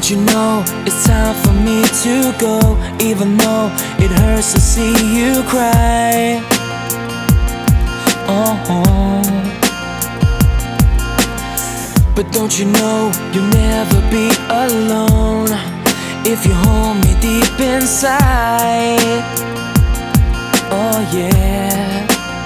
Don't you know it's time for me to go, even though it hurts to see you cry. Oh, but don't you know you'll never be alone if you hold me deep inside. Oh yeah.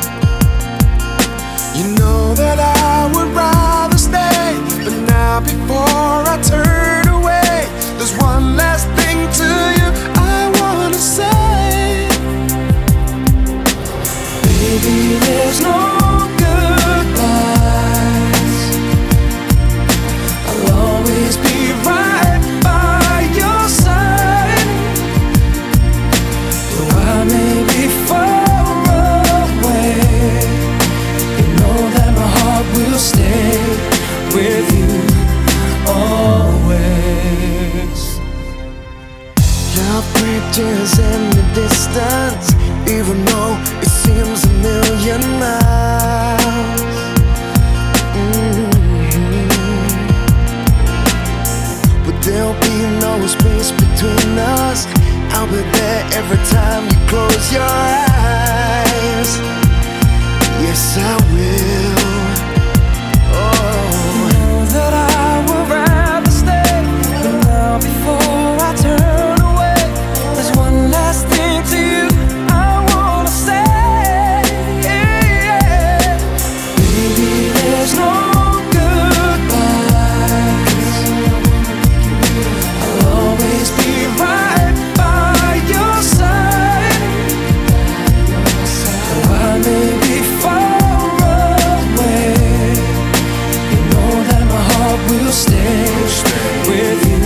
You know that I would rather stay, but now before I turn away, there's one last thing to you I wanna say. Baby, there's no goodbyes. I'll always be right by your side. Though I may be far away, you know that my heart will stay with you always. Your bridges in the distance, even though it seems a million miles. But there'll be no space between us. I'll be there every time you close your eyes. Yes, I will. Oh, you know that I would rather stay, but now before I turn away, there's one last thing to you I wanna say. Baby, there's no goodbyes. I'll always be right by your side. Though I may be far away, you know that my heart will stay with you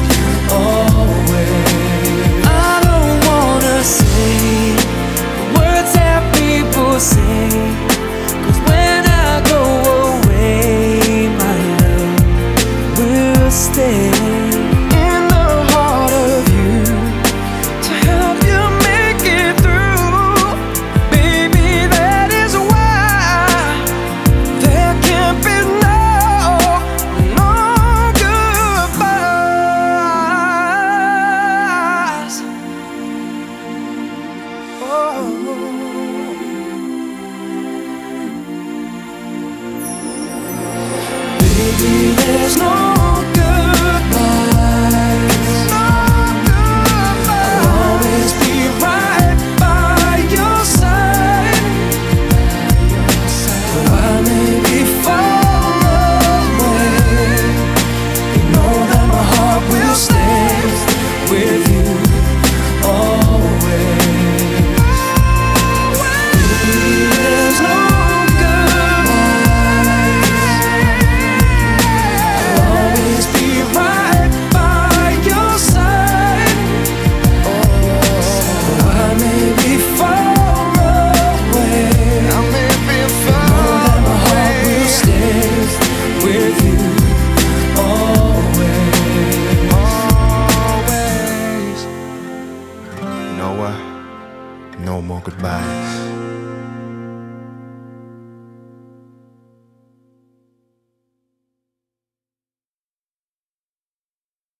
always. I don't wanna say the words that people say, 'cause when I go away, my love will stay in the heart of you to help you make it through. Baby, that is why there can't be no goodbyes. Oh. Baby, there's no goodbyes. I'll always be right by your side. Though I may be far away, you know that my heart will stay with you always. Baby, there's no goodbyes. I'll always be right by your side. Though I may be far away, I may be know far that my heart will away. stay with you always. Always. You know what? No more goodbyes.